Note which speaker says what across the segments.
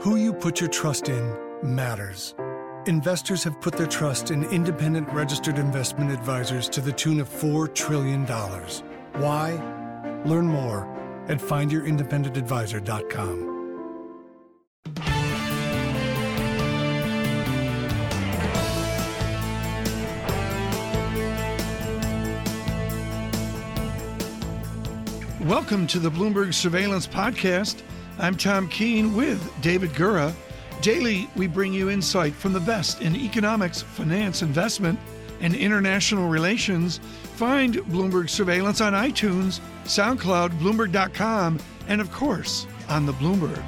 Speaker 1: Who you put your trust in matters. Investors have put their trust in independent registered investment advisors to the tune of $4 trillion. Why? Learn more at findyourindependengadvisor.com.
Speaker 2: Welcome to the Bloomberg Surveillance Podcast. I'm Tom Keene with David Gura. Daily, we bring you insight from the best in economics, finance, investment, and international relations. Find Bloomberg Surveillance on iTunes, SoundCloud, Bloomberg.com, and of course, on the Bloomberg.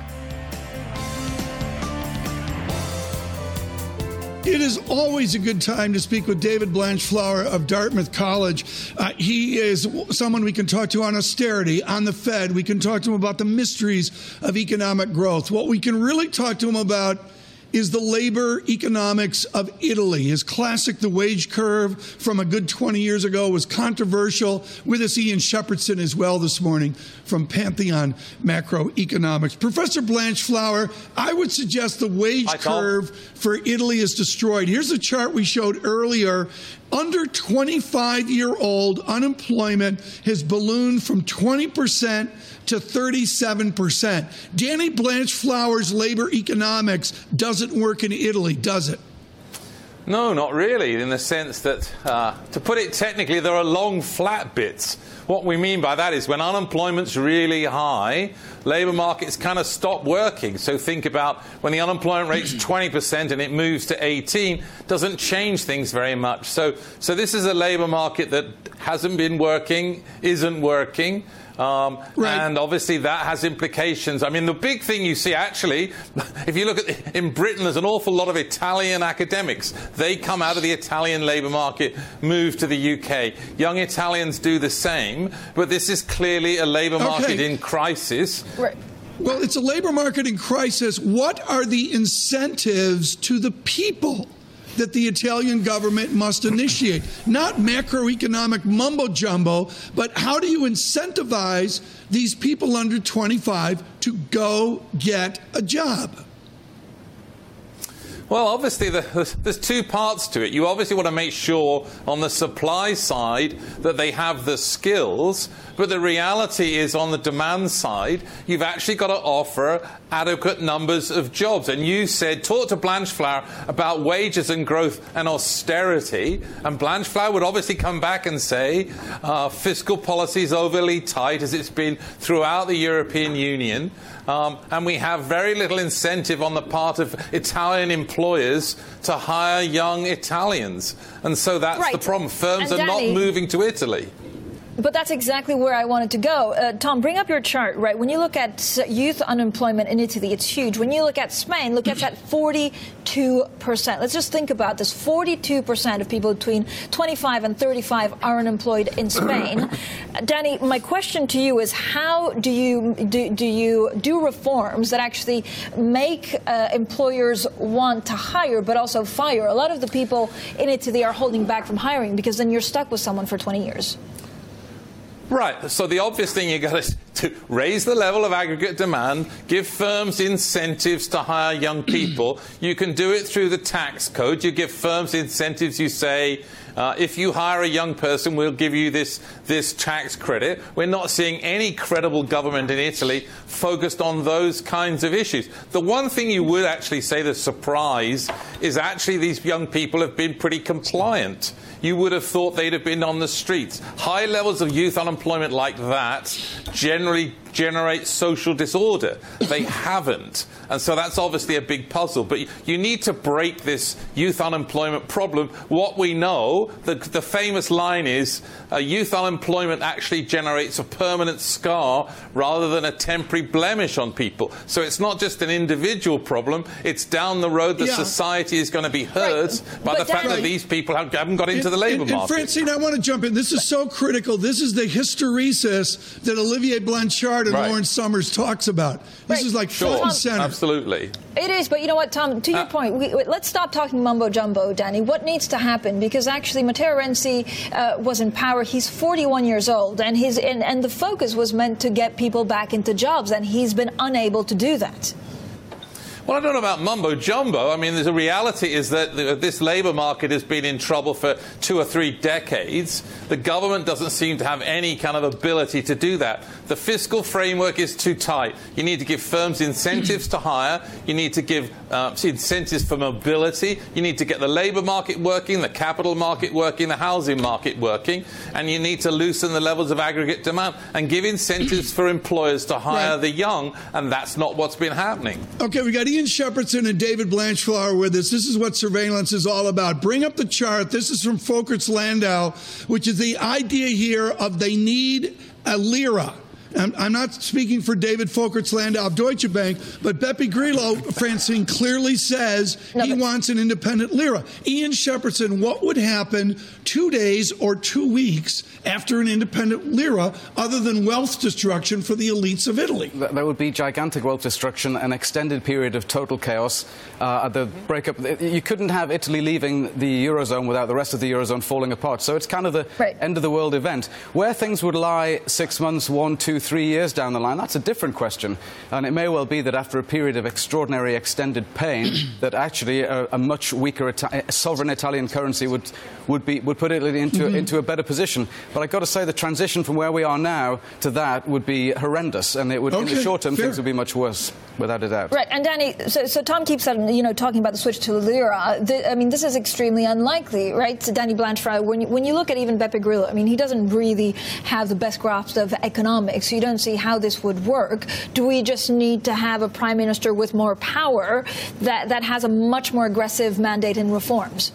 Speaker 2: It is always a good time to speak with David Blanchflower of Dartmouth College. He is someone we can talk to on austerity, on the Fed. We can talk to him about the mysteries of economic growth. What we can really talk to him about is the labor economics of Italy. His classic, The Wage Curve, from a good 20 years ago, was controversial. With us, Ian Shepherdson as well this morning from Pantheon Macroeconomics. Professor Blanchflower, I would suggest the wage curve for Italy is destroyed. Here's a chart we showed earlier. Under 25-year-old unemployment has ballooned from 20% to 37%. Danny Blanchflower's labor economics doesn't work in Italy, does it?
Speaker 3: No, not really, in the sense that, to put it technically, there are long flat bits. What we mean by that is when unemployment's really high, labour markets kind of stop working. So think about when the unemployment rate's 20% and it moves to 18, doesn't change things very much. So this is a labour market that hasn't been working, isn't working. Right. And obviously that has implications. I mean, the big thing you see, actually, if you look at in Britain, there's an awful lot of Italian academics. They come out of the Italian labour market, move to the UK. Young Italians do the same, but this is clearly a labour market in crisis.
Speaker 2: Right. Well, it's a labour market in crisis. What are the incentives to the people that the Italian government must initiate? Not macroeconomic mumbo-jumbo, but how do you incentivize these people under 25 to go get a job?
Speaker 3: Well, obviously, there's two parts to it. You obviously want to make sure on the supply side that they have the skills, but the reality is on the demand side, you've actually got to offer adequate numbers of jobs. And you said, talk to Blanchflower about wages and growth and austerity, and Blanchflower would obviously come back and say fiscal policy is overly tight, as it's been throughout the European Union. And we have very little incentive on the part of Italian employers to hire young Italians. And so that's the problem. Firms are not moving to Italy.
Speaker 4: But that's exactly where I wanted to go. Tom, bring up your chart, right? When you look at youth unemployment in Italy, it's huge. When you look at Spain, look at that 42%. Let's just think about this. 42% of people between 25 and 35 are unemployed in Spain. Danny, my question to you is how do you do reforms that actually make employers want to hire but also fire? A lot of the people in Italy are holding back from hiring because then you're stuck with someone for 20 years.
Speaker 3: Right. So the obvious thing you got to raise the level of aggregate demand, give firms incentives to hire young people. You can do it through the tax code. You give firms incentives. You say, if you hire a young person, we'll give you this tax credit. We're not seeing any credible government in Italy focused on those kinds of issues. The one thing you would actually say the surprise is actually these young people have been pretty compliant. You would have thought they'd have been on the streets. High levels of youth unemployment like that generally generate social disorder. They haven't. And so that's obviously a big puzzle. But you need to break this youth unemployment problem. What we know, the famous line is, youth unemployment actually generates a permanent scar rather than a temporary blemish on people. So it's not just an individual problem. It's down the road that society is going to be hurt by the fact that these people haven't got into the labour market.
Speaker 2: And Francine, I want to jump in. This is so critical. This is the hysteresis that Olivier Blanchard and Lawrence Summers talks about. This is like front and center.
Speaker 3: Absolutely.
Speaker 4: It is, but you know what, Tom, to your point, let's stop talking mumbo-jumbo, Danny. What needs to happen? Because actually Matteo Renzi was in power. He's 41 years old, and the focus was meant to get people back into jobs, and he's been unable to do that.
Speaker 3: Well, I don't know about mumbo jumbo. I mean, the reality is that this labour market has been in trouble for 2 or 3 decades. The government doesn't seem to have any kind of ability to do that. The fiscal framework is too tight. You need to give firms incentives to hire. You need to give incentives for mobility. You need to get the labour market working, the capital market working, the housing market working. And you need to loosen the levels of aggregate demand and give incentives for employers to hire the young. And that's not what's been happening.
Speaker 2: Okay, we got Ian Shepherdson and David Blanchflower with us. This is what surveillance is all about. Bring up the chart. This is from Folkets Landau, which is the idea here of they need a lira. I'm not speaking for David Folkets Landau of Deutsche Bank, but Beppe Grillo, Francine, clearly says he wants an independent lira. Ian Shepherdson, what would happen 2 days or 2 weeks after an independent lira, other than wealth destruction for the elites of Italy?
Speaker 5: There would be gigantic wealth destruction, an extended period of total chaos. The breakup. You couldn't have Italy leaving the Eurozone without the rest of the Eurozone falling apart. So it's kind of the end of the world event. Where things would lie 6 months, 1, 2, 3 years down the line, that's a different question. And it may well be that after a period of extraordinary extended pain, that actually a much weaker sovereign Italian currency would put Italy into a better position. But I've got to say the transition from where we are now to that would be horrendous, and it would, in the short term, things would be much worse, without a doubt.
Speaker 4: Right, and Danny, so Tom keeps talking about the switch to the lira. I mean, this is extremely unlikely, right? So Danny Blanchflower, when you look at even Beppe Grillo, I mean, he doesn't really have the best grasp of economics. So you don't see how this would work. Do we just need to have a prime minister with more power that has a much more aggressive mandate in reforms?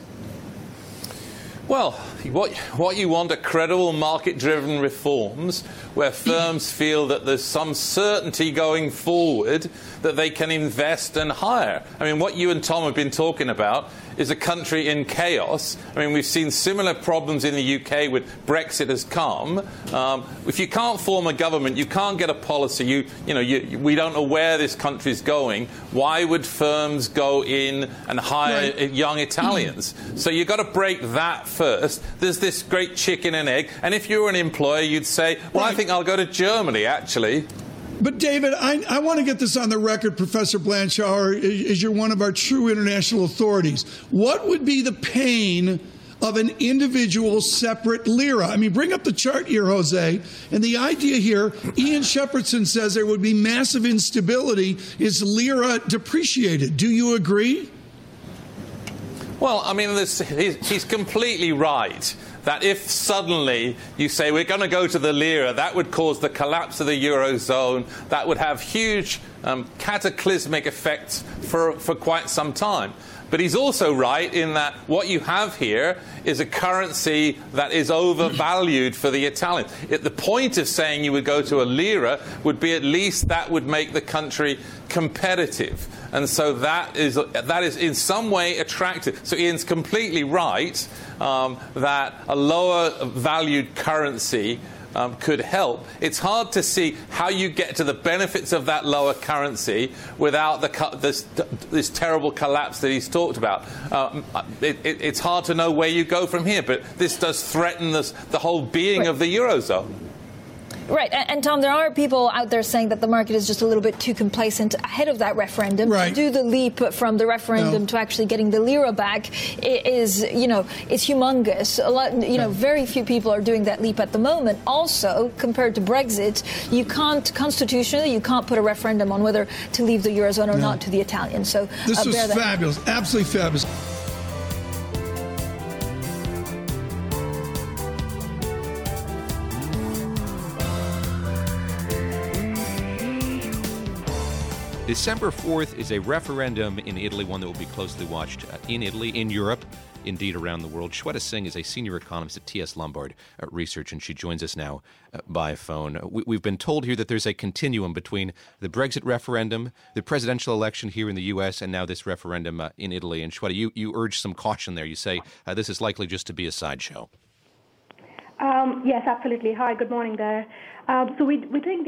Speaker 3: Well, what you want are credible market-driven reforms where firms feel that there's some certainty going forward that they can invest and hire. I mean, what you and Tom have been talking about is a country in chaos. I mean, we've seen similar problems in the UK with Brexit has come. If you can't form a government, you can't get a policy. We don't know where this country's going. Why would firms go in and hire young Italians? So you've got to break that first. There's this great chicken and egg. And if you were an employer, you'd say, well, I think I'll go to Germany, actually.
Speaker 2: But, David, I want to get this on the record, Professor Blanchflower, as you're one of our true international authorities. What would be the pain of an individual separate lira? I mean, bring up the chart here, Jose. And the idea here, Ian Shepherdson says there would be massive instability. Is lira depreciated? Do you agree?
Speaker 3: Well, I mean, he's completely right. That if suddenly you say we're going to go to the lira, that would cause the collapse of the Eurozone. That would have huge cataclysmic effects for quite some time. But he's also right in that what you have here is a currency that is overvalued for the Italians. The point of saying you would go to a lira would be at least that would make the country competitive. And so that is in some way attractive. So Ian's completely right that a lower valued currency could help. It's hard to see how you get to the benefits of that lower currency without this terrible collapse that he's talked about. It's hard to know where you go from here, but this does threaten the whole being of the Eurozone.
Speaker 4: Right. And Tom, there are people out there saying that the market is just a little bit too complacent ahead of that referendum.
Speaker 2: Right.
Speaker 4: To do the leap from the referendum to actually getting the lira back is, it's humongous. A lot, very few people are doing that leap at the moment. Also, compared to Brexit, constitutionally, you can't put a referendum on whether to leave the Eurozone or not to the Italians. So
Speaker 2: this was fabulous. Absolutely fabulous.
Speaker 6: December 4th is a referendum in Italy, one that will be closely watched in Italy, in Europe, indeed around the world. Shweta Singh is a senior economist at T.S. Lombard Research, and she joins us now by phone. We've been told here that there's a continuum between the Brexit referendum, the presidential election here in the U.S., and now this referendum in Italy. And Shweta, you urge some caution there. You say this is likely just to be a sideshow.
Speaker 7: Yes, absolutely. Hi, good morning there. So we think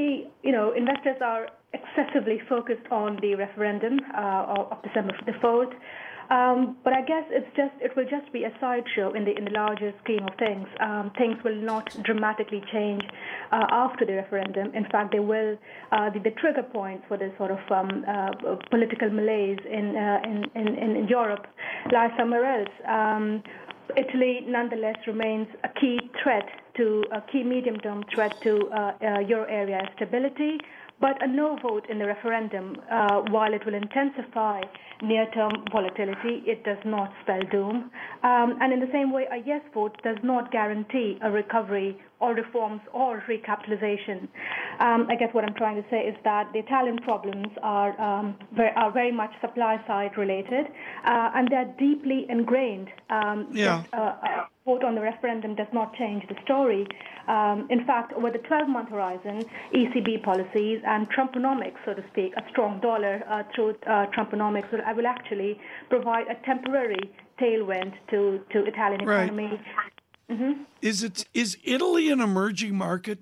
Speaker 7: investors are excessively focused on the referendum of December the 4th. But I guess it will just be a sideshow in the larger scheme of things. Things will not dramatically change after the referendum. In fact, they will. The trigger points for this sort of political malaise in Europe lie somewhere else. Italy, nonetheless, remains a key medium-term threat to euro area stability. But a no vote in the referendum, while it will intensify near-term volatility, it does not spell doom. And in the same way, a yes vote does not guarantee a recovery or reforms or recapitalization. I guess what I'm trying to say is that the Italian problems are very much supply-side related, and they're deeply ingrained. A vote on the referendum does not change the story. In fact, over the 12-month horizon, ECB policies and Trumponomics, so to speak, a strong dollar through Trumponomics will actually provide a temporary tailwind to Italian economy.
Speaker 2: Right. Mm-hmm. Is Italy an emerging market?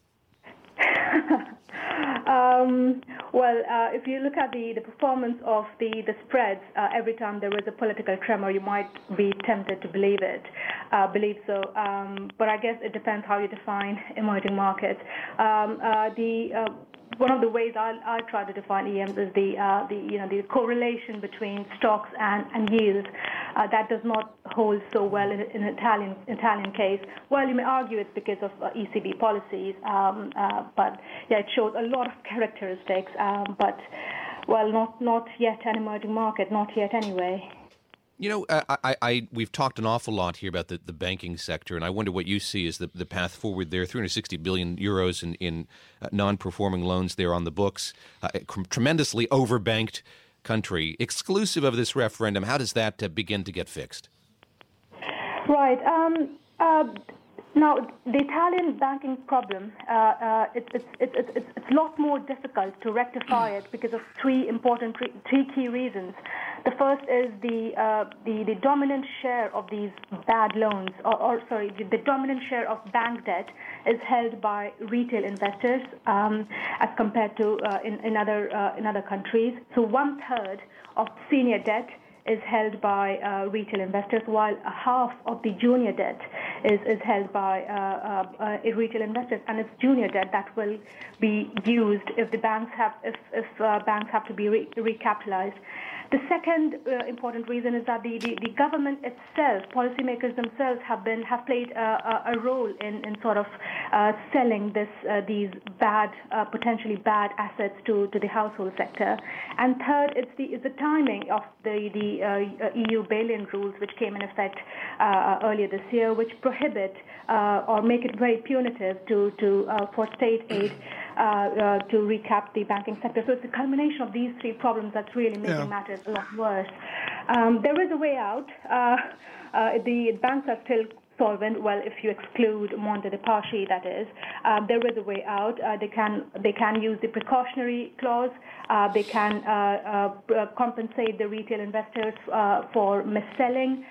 Speaker 7: If you look at the performance of the spreads, every time there was a political tremor, you might be tempted to believe so. But I guess it depends how you define emerging markets. One of the ways I try to define EMs is the correlation between stocks and yields. That does not hold so well in Italian case. Well, you may argue it's because of ECB policies, but yeah, it shows a lot of characteristics. But not yet an emerging market, not yet anyway.
Speaker 6: You know, we've talked an awful lot here about the banking sector, and I wonder what you see as the path forward there. 360 billion euros in non-performing loans there on the books, tremendously overbanked country. Exclusive of this referendum, how does that begin to get fixed?
Speaker 7: Right. Now, the Italian banking problem, it's a lot more difficult to rectify it because of three key reasons. The first is the dominant share of these bad loans, the dominant share of bank debt is held by retail investors as compared to in other countries. So 1/3 of senior debt is held by retail investors, while half of the junior debt is held by retail investors, and it's junior debt that will be used if banks have to be recapitalized. The second important reason is that the government itself, policymakers themselves, have played a role in sort of selling these potentially bad assets to the household sector. And third, it's the timing of the EU bail-in rules, which came in effect earlier this year, which prohibit or make it very punitive for state aid to recap the banking sector. So it's a culmination of these three problems that's really making matters a lot worse. There is a way out. The banks are still solvent. Well, if you exclude Monte dei Paschi, that is, there is a way out. They can use the precautionary clause. They can compensate the retail investors for mis-selling.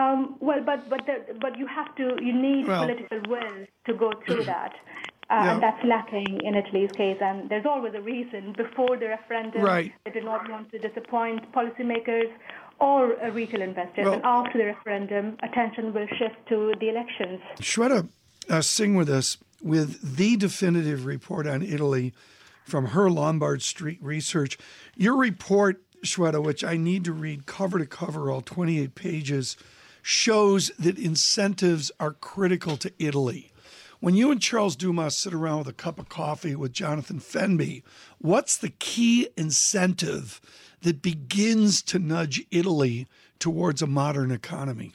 Speaker 7: But you need political will to go through that. And that's lacking in Italy's case. And there's always a reason. Before the referendum, they did not want to disappoint policymakers or retail investors. And after the referendum, attention will shift to the elections.
Speaker 2: Shweta Singh with us with the definitive report on Italy from her Lombard Street research. Your report, Shweta, which I need to read cover to cover, all 28 pages, shows that incentives are critical to Italy. When you and Charles Dumas sit around with a cup of coffee with Jonathan Fenby, what's the key incentive that begins to nudge Italy towards a modern economy?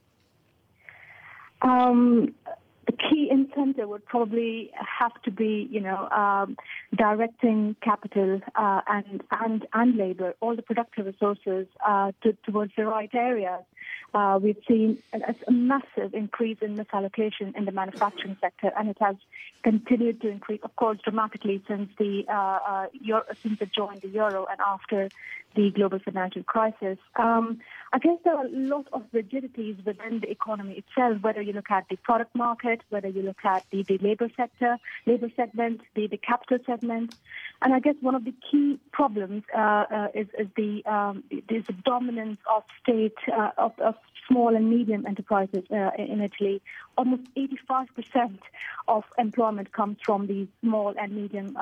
Speaker 8: The key incentive would probably have to be, directing capital and labor, all the productive resources, towards the right areas. We've seen a massive increase in misallocation in the manufacturing sector, and it has continued to increase, of course, dramatically since it joined the euro and after the global financial crisis. I guess there are a lot of rigidities within the economy itself, whether you look at the product market, whether you look at the labor segment, the capital segment. And I guess one of the key problems is the dominance of state, of small and medium enterprises in Italy. Almost 85% of employment comes from these small and medium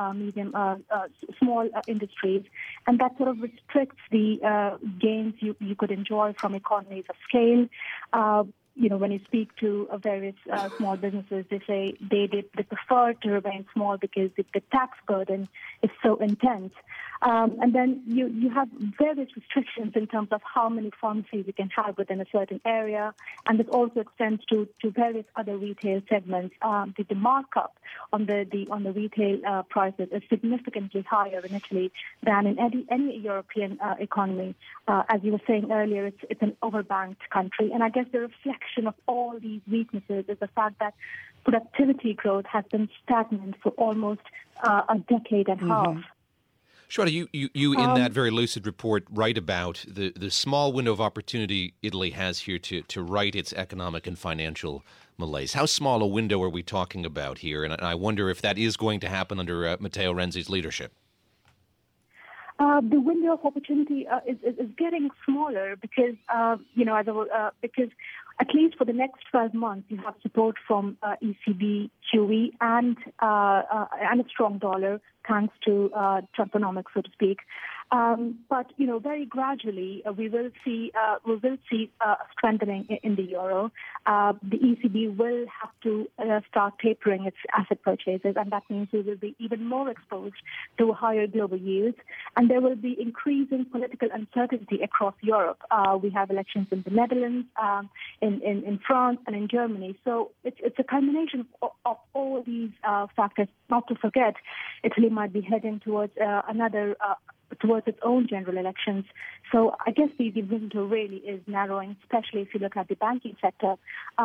Speaker 8: industries, and that sort of restricts the gains you could enjoy from economies of scale. When you speak to various small businesses, they say they prefer to remain small because the tax burden is so intense. And then you have various restrictions in terms of how many pharmacies you can have within a certain area, and this also extends to various other retail segments. The markup on the retail prices is significantly higher in Italy than in any European economy. As you were saying earlier, it's an overbanked country, and I guess the reflection of all these weaknesses is the fact that productivity growth has been stagnant for almost a decade and a half.
Speaker 6: Shweta, you in that very lucid report write about the small window of opportunity Italy has here to right its economic and financial malaise. How small a window are we talking about here? And I wonder if that is going to happen under Matteo Renzi's leadership.
Speaker 8: The window of opportunity is getting smaller because, because at least for the next 12 months, you have support from ECB, QE, and a strong dollar, thanks to Trumponomics, so to speak. But very gradually, we will see a strengthening in the euro. The ECB will have to start tapering its asset purchases, and that means we will be even more exposed to higher global yields. And there will be increasing political uncertainty across Europe. We have elections in the Netherlands, in France, and in Germany. So it's a combination of all these factors. Not to forget, Italy might be heading towards towards its own general elections. So I guess the window really is narrowing, especially if you look at the banking sector.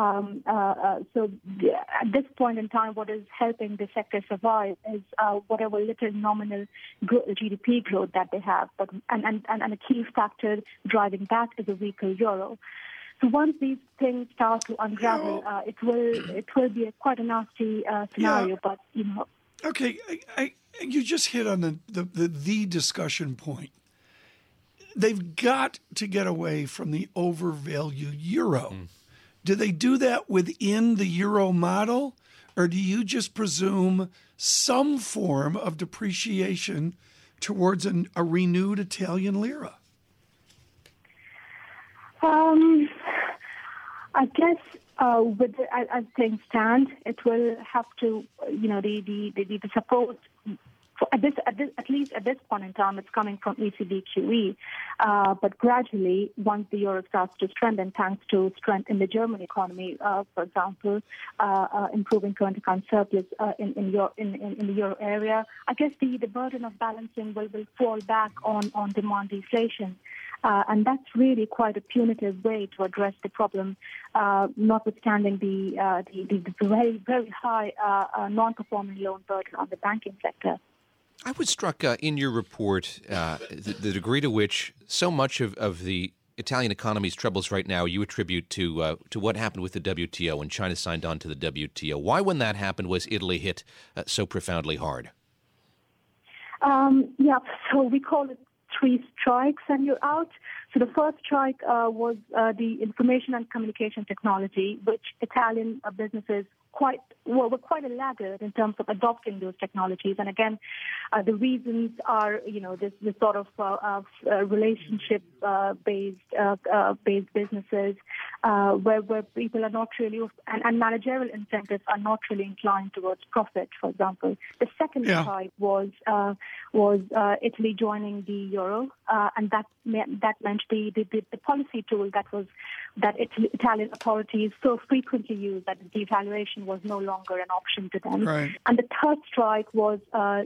Speaker 8: So at this point in time, what is helping the sector survive is whatever little nominal GDP growth that they have. And a key factor driving that is a weaker euro. So once these things start to unravel, it will be quite a nasty scenario. But
Speaker 2: Okay, you just hit on the discussion point. They've got to get away from the overvalued euro. Do they do that within the euro model, or do you just presume some form of depreciation towards a renewed Italian lira?
Speaker 8: I guess as things stand, it will have to, the support. At least at this point in time, it's coming from ECB QE. But gradually, once the euro starts to strengthen, thanks to strength in the German economy, for example, improving current account surplus in the euro area, I guess the burden of balancing will fall back on demand deflation. And that's really quite a punitive way to address the problem, notwithstanding the very, very high non-performing loan burden on the banking sector.
Speaker 6: I was struck in your report the degree to which so much of the Italian economy's troubles right now you attribute to what happened with the WTO when China signed on to the WTO. Why, when that happened, was Italy hit so profoundly hard?
Speaker 8: So we call it 3 strikes and you're out. So the first strike was the information and communication technology, which Italian businesses were quite a laggard in terms of adopting those technologies. And again, the reasons are, this sort of relationship-based businesses where people are not really, and managerial incentives are not really inclined towards profit, for example. The second strike was Italy joining the euro, and that meant the policy tool that Italian authorities so frequently use, that is devaluation, intervention was no longer an option to them.
Speaker 2: Right.
Speaker 8: And the third strike was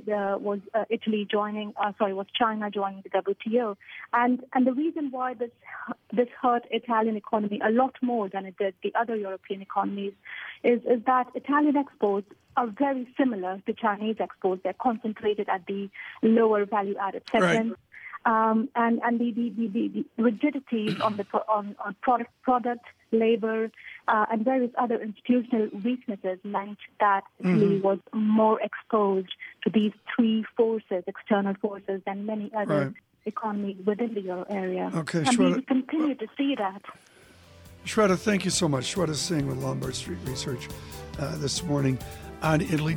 Speaker 8: China joining the WTO. And the reason why this hurt Italian economy a lot more than it did the other European economies is that Italian exports are very similar to Chinese exports. They're concentrated at the lower value-added segments. Right. And the rigidities on product, labor, and various other institutional weaknesses meant that Italy was more exposed to these three forces, external forces, than many other economies within the euro area.
Speaker 2: Okay,
Speaker 8: and
Speaker 2: Shweta,
Speaker 8: we continue to see that.
Speaker 2: Shweta, thank you so much. Shweta Singh with Lombard Street Research this morning on Italy.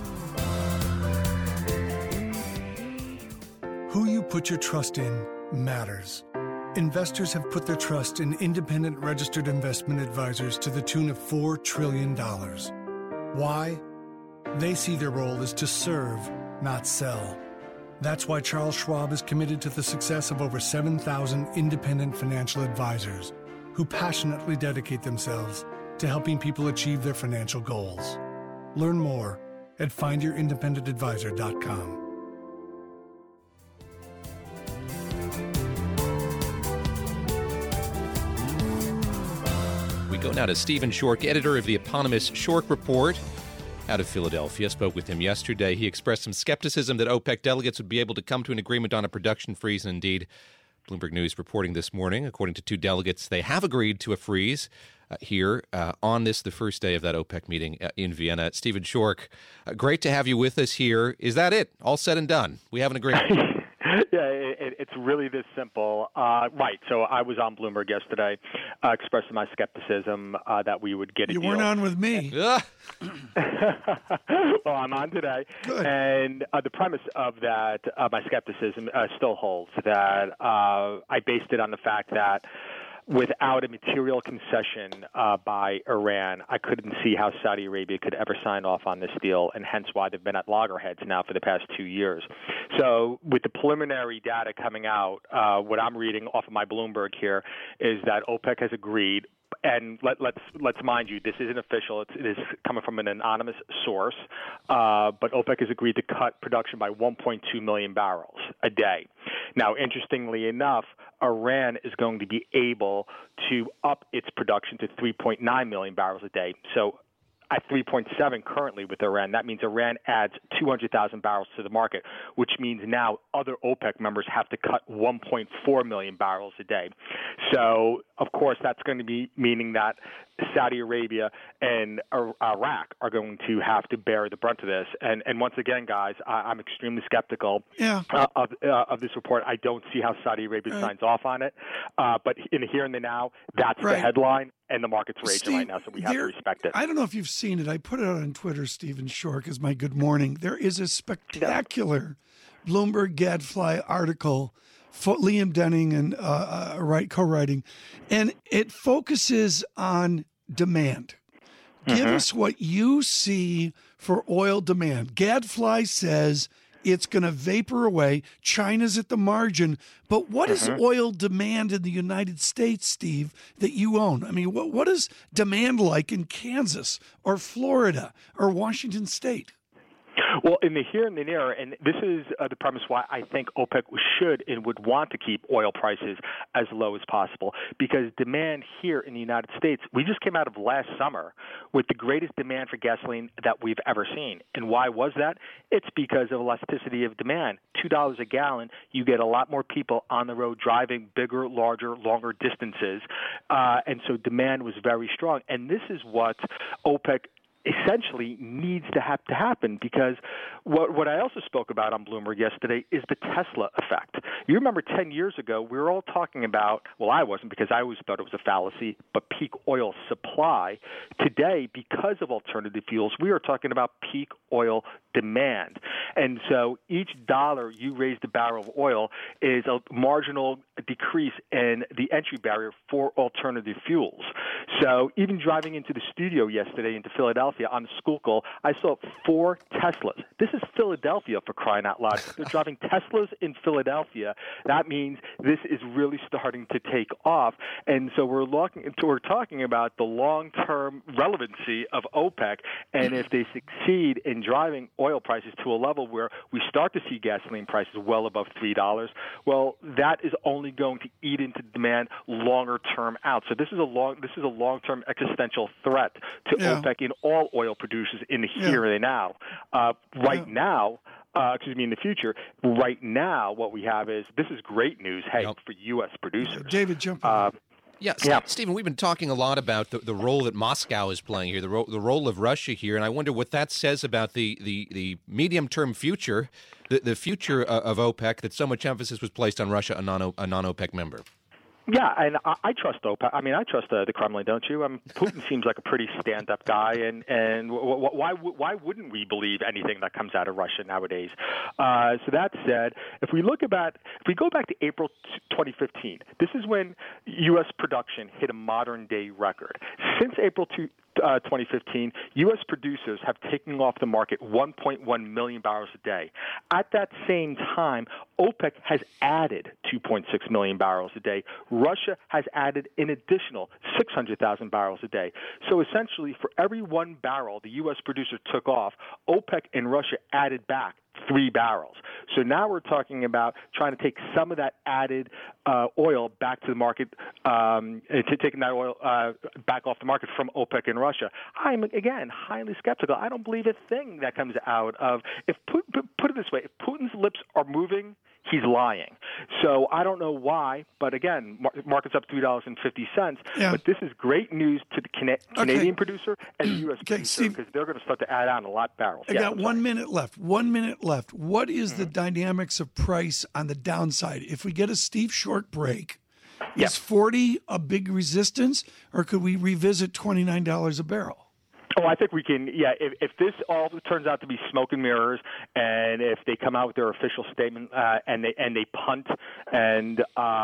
Speaker 1: Who you put your trust in matters. Investors have put their trust in independent registered investment advisors to the tune of $4 trillion. Why? They see their role as to serve, not sell. That's why Charles Schwab is committed to the success of over 7,000 independent financial advisors who passionately dedicate themselves to helping people achieve their financial goals. Learn more at findyourindependengadvisor.com.
Speaker 6: We go now to Stephen Schork, editor of the eponymous Schork Report out of Philadelphia. Spoke with him yesterday. He expressed some skepticism that OPEC delegates would be able to come to an agreement on a production freeze, and indeed, Bloomberg News reporting this morning, according to two delegates, they have agreed to a freeze here on the first day of that OPEC meeting in Vienna. Stephen Schork, great to have you with us here. Is that it? All said and done? We have an agreement?
Speaker 9: Yeah, it's really this simple. Right. So I was on Bloomberg yesterday expressing my skepticism that we would get a deal.
Speaker 2: You weren't on with me.
Speaker 9: Well, I'm on today.
Speaker 2: Good.
Speaker 9: And the premise of that, my skepticism still holds, that I based it on the fact that without a material concession by Iran, I couldn't see how Saudi Arabia could ever sign off on this deal, and hence why they've been at loggerheads now for the past 2 years. So with the preliminary data coming out, what I'm reading off of my Bloomberg here is that OPEC has agreed. And let's mind you, this isn't official. It is coming from an anonymous source. But OPEC has agreed to cut production by 1.2 million barrels a day. Now, interestingly enough, Iran is going to be able to up its production to 3.9 million barrels a day. So at 3.7 currently with Iran, that means Iran adds 200,000 barrels to the market, which means now other OPEC members have to cut 1.4 million barrels a day. So, of course, that's going to be meaning that Saudi Arabia and Iraq are going to have to bear the brunt of this. And once again, guys, I'm extremely skeptical of this report. I don't see how Saudi Arabia signs off on it. But in the here and the now, that's the headline, and the market's raging right now, so we have to respect it.
Speaker 2: I don't know if you've seen it. I put it out on Twitter, Stephen Schork, as my good morning. There is a spectacular Bloomberg Gadfly article, Liam Denning and co-writing, and it focuses on demand. Give us what you see for oil demand. Gadfly says it's going to vapor away. China's at the margin. But what is oil demand in the United States, Steve, that you own? I mean, what is demand like in Kansas or Florida or Washington State?
Speaker 9: Well, in the here and the near, and this is the premise why I think OPEC should and would want to keep oil prices as low as possible, because demand here in the United States, we just came out of last summer with the greatest demand for gasoline that we've ever seen. And why was that? It's because of elasticity of demand. $2 a gallon, you get a lot more people on the road driving bigger, larger, longer distances. And so demand was very strong. And this is what OPEC essentially needs to happen, because what I also spoke about on Bloomberg yesterday is the Tesla effect. You remember 10 years ago, we were all talking about, well, I wasn't, because I always thought it was a fallacy, but peak oil supply. Today, because of alternative fuels, we are talking about peak oil demand. And so each dollar you raise the barrel of oil is a marginal decrease in the entry barrier for alternative fuels. So even driving into the studio yesterday into Philadelphia on the Schuylkill, I saw 4 Teslas. This is Philadelphia, for crying out loud. They're driving Teslas in Philadelphia. That means this is really starting to take off. And so we're talking about the long-term relevancy of OPEC, and if they succeed in driving oil prices to a level where we start to see gasoline prices well above $3, well, that is only going to eat into demand longer term out. So this is a long-term existential threat to OPEC in all oil producers in the here and now. In the future. Right now, what we have is this is great news, for U.S. producers.
Speaker 2: David, jump in.
Speaker 6: Stephen, we've been talking a lot about the role that Moscow is playing here, the role of Russia here, and I wonder what that says about the medium-term future, the future of OPEC, that so much emphasis was placed on Russia, a non-OPEC member.
Speaker 9: Yeah, and I trust OPEC. I mean, I trust the Kremlin, don't you? Putin seems like a pretty stand-up guy, and why wouldn't we believe anything that comes out of Russia nowadays? So that said, if we go back to April 2015, this is when U.S. production hit a modern-day record. Since April 2015, U.S. producers have taken off the market 1.1 million barrels a day. At that same time, OPEC has added 2.6 million barrels a day. Russia has added an additional 600,000 barrels a day. So essentially, for every 1 barrel the U.S. producer took off, OPEC and Russia added back 3 barrels. So now we're talking about trying to take some of that added oil back to the market, taking that oil back off the market from OPEC and Russia. I'm, again, highly skeptical. I don't believe a thing that comes out of, put it this way, if Putin's lips are moving, he's lying. So I don't know why, but again, market's up $3.50. But this is great news to the Canadian producer and the U.S. producer, because they're going to start to add on a lot of barrels.
Speaker 2: I got 1 minute left. 1 minute left. What is the dynamics of price on the downside? If we get a steep short break, is 40 a big resistance, or could we revisit $29 a barrel?
Speaker 9: Oh, I think we can. Yeah, if this all turns out to be smoke and mirrors, and if they come out with their official statement and they punt, and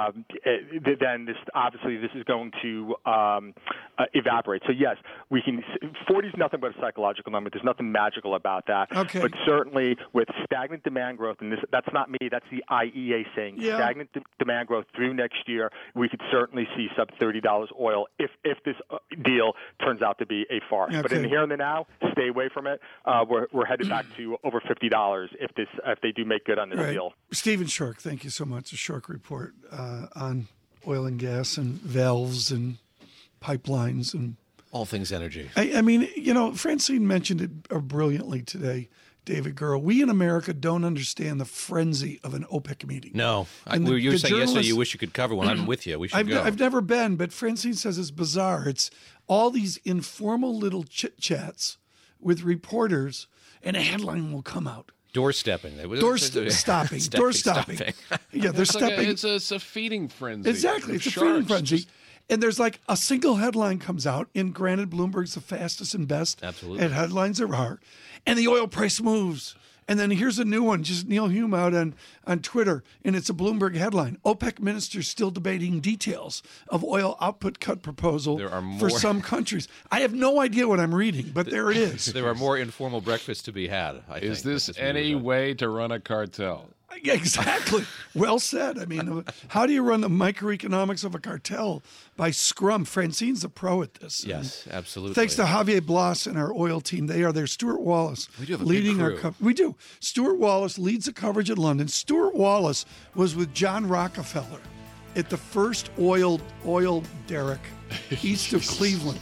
Speaker 9: then this is going to evaporate. So yes, we can. 40 is nothing but a psychological number. There's nothing magical about that.
Speaker 2: Okay.
Speaker 9: But certainly with stagnant demand growth, and that's not me. That's the IEA saying stagnant demand growth through next year, we could certainly see sub $30 oil if this deal turns out to be a farce.
Speaker 2: Okay.
Speaker 9: But in the here and the now, stay away from it. We're headed back to over $50 if they do make good on this deal.
Speaker 2: Stephen Schork, thank you so much. A Schork Report on oil and gas and valves and pipelines and
Speaker 6: all things energy.
Speaker 2: I mean, Francine mentioned it brilliantly today. David Gurrow, we in America don't understand the frenzy of an OPEC meeting.
Speaker 6: No. You were saying yesterday you wish you could cover one. I'm with you. We should go.
Speaker 2: I've never been, but Francine says it's bizarre. It's all these informal little chit-chats with reporters, and a headline will come out.
Speaker 6: Doorstepping.
Speaker 2: Doorstopping. Yeah, they're stepping.
Speaker 10: It's a feeding frenzy.
Speaker 2: Exactly. It's a feeding frenzy. And there's like a single headline comes out, and granted, Bloomberg's the fastest and best at headlines there are, and the oil price moves. And then here's a new one, just Neil Hume out on Twitter, and it's a Bloomberg headline. OPEC ministers still debating details of oil output cut proposal for some countries. I have no idea what I'm reading, but there it is.
Speaker 6: There are more informal breakfasts to be had, I think.
Speaker 10: Is this any way to run a cartel?
Speaker 2: Yeah, exactly. Well said. I mean, how do you run the microeconomics of a cartel? By scrum. Francine's a pro at this.
Speaker 6: Yes, absolutely.
Speaker 2: Thanks to Javier Blas and our oil team. They are there. Stuart Wallace leading our coverage. We do. Stuart Wallace leads the coverage in London. Stuart Wallace was with John Rockefeller at the first oil derrick east of Cleveland.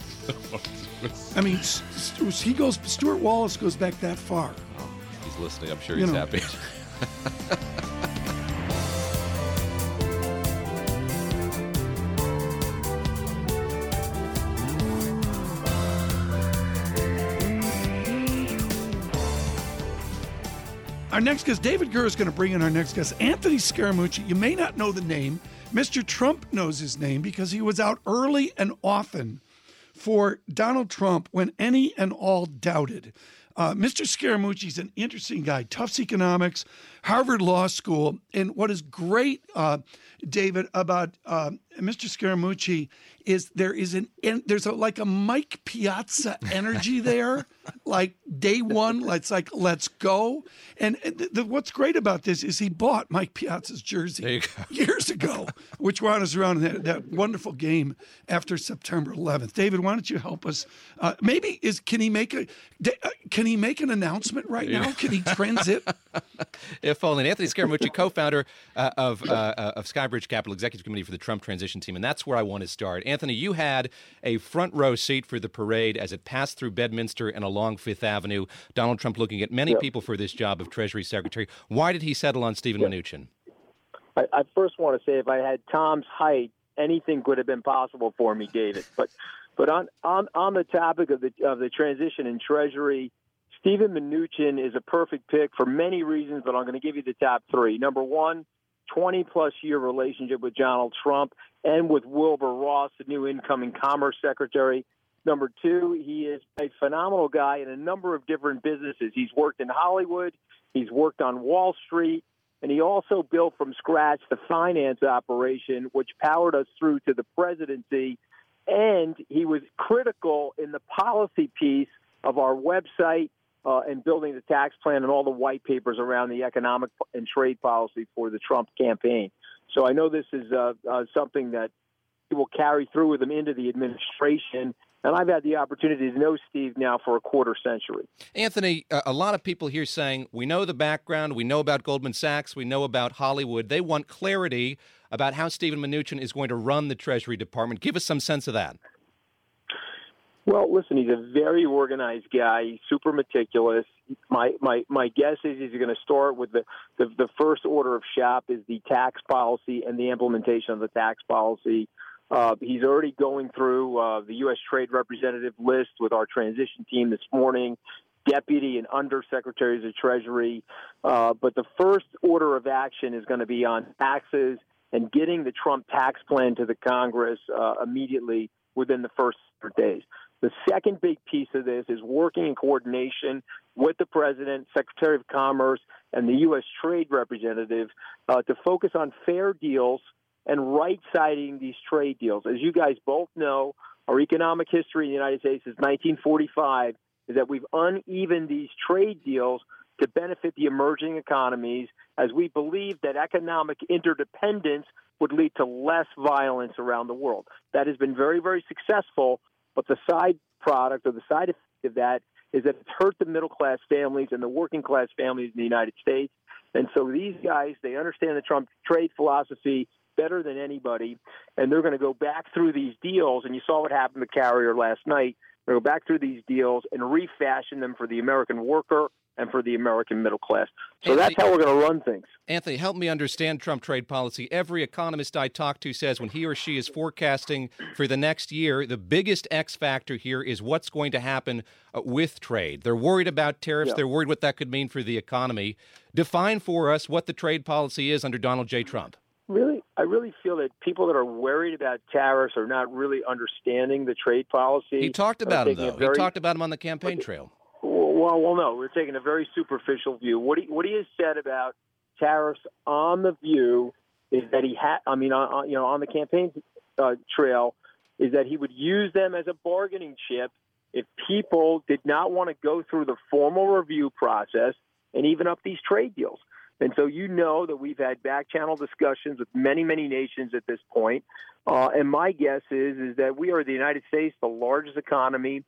Speaker 2: I mean, Stuart Wallace goes back that far.
Speaker 6: Oh, he's listening. I'm sure he's happy.
Speaker 2: Our next guest, David Gurrow, is going to bring in our next guest, Anthony Scaramucci. You may not know the name. Mr. Trump knows his name because he was out early and often for Donald Trump when any and all doubted Mr. Scaramucci's an interesting guy. Tufts Economics, Harvard Law School. And what is great, David, about Mr. Scaramucci is there's like a Mike Piazza energy there. Like day one, let's go. And what's great about this is he bought Mike Piazza's jersey years ago, which brought us around that wonderful game after September 11th. David, why don't you help us? Can he make an announcement right now? Can he transit?
Speaker 6: If only. Anthony Scaramucci, co-founder of Skybridge Capital, Executive Committee for the Trump Transition Team, and that's where I want to start. Anthony, you had a front row seat for the parade as it passed through Bedminster and along Fifth Avenue. Donald Trump looking at many people for this job of Treasury Secretary. Why did he settle on Steven Mnuchin?
Speaker 11: I first want to say, if I had Tom's height, anything could have been possible for me, David. But on the topic of the transition in Treasury, Steven Mnuchin is a perfect pick for many reasons, but I'm going to give you the top three. Number one, 20-plus year relationship with Donald Trump and with Wilbur Ross, the new incoming Commerce Secretary. Number two, he is a phenomenal guy in a number of different businesses. He's worked in Hollywood, he's worked on Wall Street, and he also built from scratch the finance operation, which powered us through to the presidency. And he was critical in the policy piece of our website and building the tax plan and all the white papers around the economic and trade policy for the Trump campaign. So I know this is something that he will carry through with him into the administration. And I've had the opportunity to know Steve now for a quarter century.
Speaker 6: Anthony, a lot of people here saying, we know the background, we know about Goldman Sachs, we know about Hollywood. They want clarity about how Steven Mnuchin is going to run the Treasury Department. Give us some sense of that.
Speaker 11: Well, listen, he's a very organized guy. He's super meticulous. My guess is he's going to start with the first order of shop is the tax policy and the implementation of the tax policy. He's already going through the U.S. Trade Representative list with our transition team this morning, deputy and undersecretaries of Treasury. But the first order of action is going to be on taxes and getting the Trump tax plan to the Congress immediately within the first 100 days. The second big piece of this is working in coordination with the President, Secretary of Commerce, and the U.S. Trade Representative to focus on fair deals and right-siding these trade deals. As you guys both know, our economic history in the United States since 1945 is that we've unevened these trade deals to benefit the emerging economies, as we believe that economic interdependence would lead to less violence around the world. That has been very, very successful, but the side product or the side effect of that is that it's hurt the middle-class families and the working-class families in the United States. And so these guys, they understand the Trump trade philosophy better than anybody, and they're going to go back through these deals, and you saw what happened to Carrier last night. They'll go back through these deals and refashion them for the American worker and for the American middle class. So Anthony, that's how we're going to run things.
Speaker 6: Anthony, help me understand Trump trade policy. Every economist I talk to says when he or she is forecasting for the next year, the biggest X factor here is what's going to happen with trade. They're worried about tariffs. Yeah. They're worried what that could mean for the economy. Define for us what the trade policy is under Donald J. Trump.
Speaker 11: I really feel that people that are worried about tariffs are not really understanding the trade policy.
Speaker 6: He talked about him, though. He talked about him on the campaign trail.
Speaker 11: Well, no. We're taking a very superficial view. What he has said about tariffs on the view is that on the campaign trail, is that he would use them as a bargaining chip if people did not want to go through the formal review process and even up these trade deals. And so you know that we've had back-channel discussions with many, many nations at this point. And my guess is that we are the United States, the largest economy,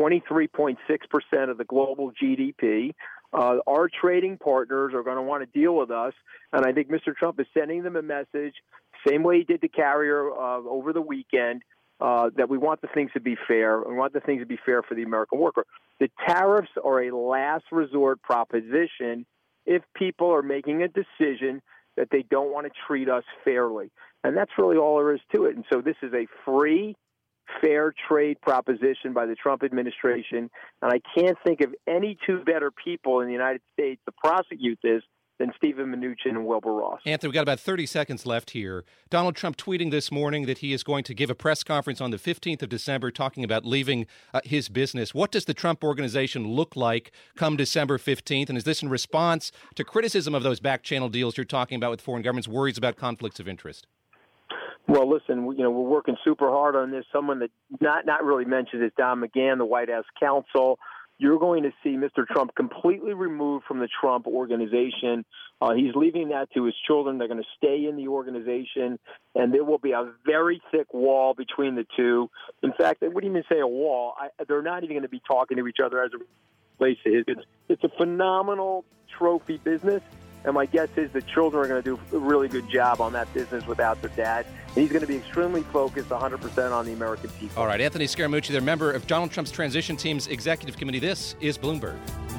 Speaker 11: 23.6% of the global GDP. Our trading partners are going to want to deal with us. And I think Mr. Trump is sending them a message, same way he did to Carrier over the weekend, that we want the things to be fair. We want the things to be fair for the American worker. The tariffs are a last resort proposition if people are making a decision that they don't want to treat us fairly. And that's really all there is to it. And so this is a free, fair trade proposition by the Trump administration. And I can't think of any two better people in the United States to prosecute this than Stephen Mnuchin and Wilbur Ross.
Speaker 6: Anthony, we've got about 30 seconds left here. Donald Trump tweeting this morning that he is going to give a press conference on the 15th of December talking about leaving his business. What does the Trump Organization look like come December 15th? And is this in response to criticism of those back-channel deals you're talking about with foreign governments, worries about conflicts of interest?
Speaker 11: Well, listen, we're working super hard on this. Someone that not really mentioned is Don McGahn, the White House counsel. You're going to see Mr. Trump completely removed from the Trump Organization. He's leaving that to his children. They're going to stay in the organization, and there will be a very thick wall between the two. In fact, I wouldn't even say a wall. They're not even going to be talking to each other as it relates to his. It's a phenomenal trophy business. And my guess is the children are going to do a really good job on that business without their dad. And he's going to be extremely focused 100% on the American people.
Speaker 6: All right. Anthony Scaramucci, they're a member of Donald Trump's transition team's executive committee. This is Bloomberg.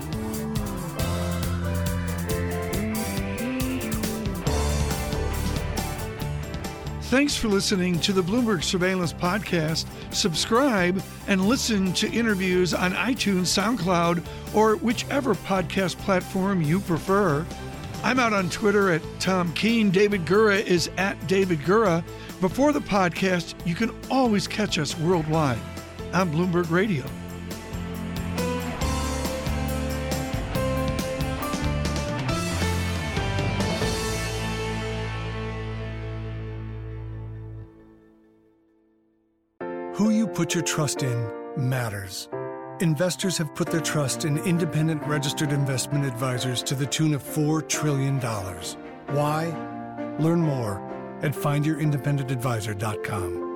Speaker 2: Thanks for listening to the Bloomberg Surveillance Podcast. Subscribe and listen to interviews on iTunes, SoundCloud, or whichever podcast platform you prefer. I'm out on Twitter at Tom Keene. David Gura is at David Gura. Before the podcast, you can always catch us worldwide on Bloomberg Radio.
Speaker 1: Who you put your trust in matters. Investors have put their trust in independent registered investment advisors to the tune of $4 trillion. Why? Learn more at findyourindependentadvisor.com.